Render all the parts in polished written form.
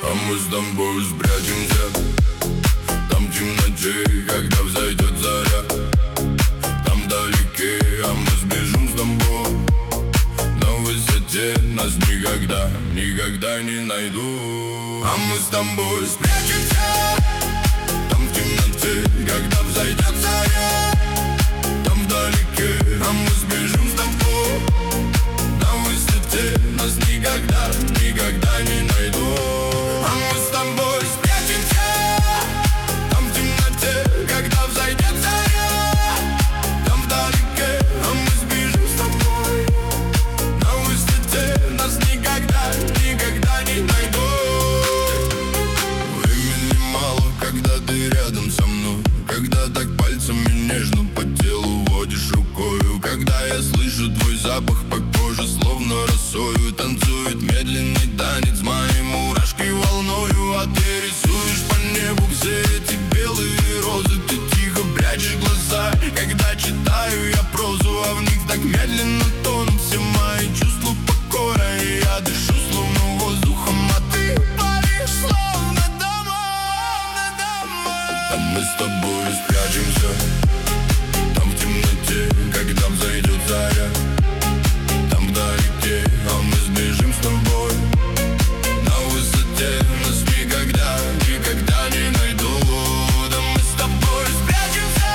А мы с тобой спрячемся там в темноте, когда взойдет заря. Там вдалеке, а мы сбежим с тобой на высоте. Нас никогда, никогда не найдут. А мы с тобой спрячемся там в темноте, когда взойдет заря. Там вдалеке, а мы сбежим с тобой на высоте. Нас никогда, никогда не найдут. А мы с тобой спрячемся там в темноте, когда взойдет заря. Там вдалеке, а мы сбежим с тобой на высоте. Нас никогда, никогда не найдут. Времени мало, когда ты рядом со мной, когда так пальцами нежно по телу водишь рукою, когда я слышу твой запах по коже, словно росою. Танцует медленный танец, мои мурашки волною. А ты рисуешь по небу все эти белые розы. Ты тихо прячешь глаза, когда читаю я прозу, а в них так медленно тонут все мои чувства покоя. И я дышу словно воздухом, а ты паришь словно домой. А мы с тобой спрячемся там в темноте, когда взойдет заря. Там вдалеке, а мы сбежим с тобой на высоте. Нас никогда, никогда не найдут. А мы с тобой спрячемся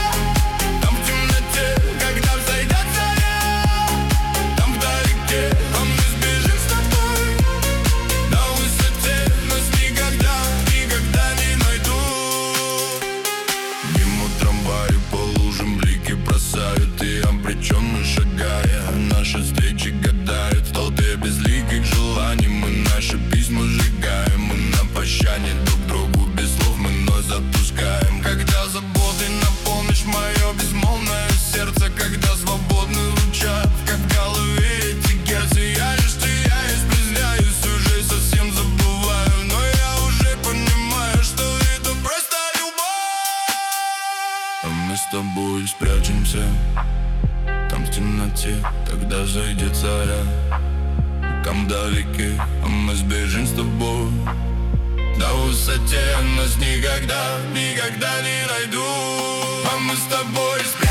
там в темноте, когда взойдет заря. Там вдалеке, а мы сбежим с тобой на высоте. Нас никогда, никогда не найдут. Мимо трамвая по лужам блики бросают, и обреченно шагая, наши встречи гадают в толпе безликих желаний. Мы наши письма сжигаем, мы на прощание друг другу без слов мы ночь запускаем. Когда заботой наполнишь мое безмолвное сердце, когда свободны звучат, как в голове эти герцы. Я лишь теряюсь, призляюсь, уже совсем забываю, но я уже понимаю, что это просто любовь. А мы с тобой спрячемся там в темноте, когда зайдет заря. Там вдалеке, а мы сбежим с тобой на высоте. Нас никогда, никогда не найдут. А мы с тобой спрячемся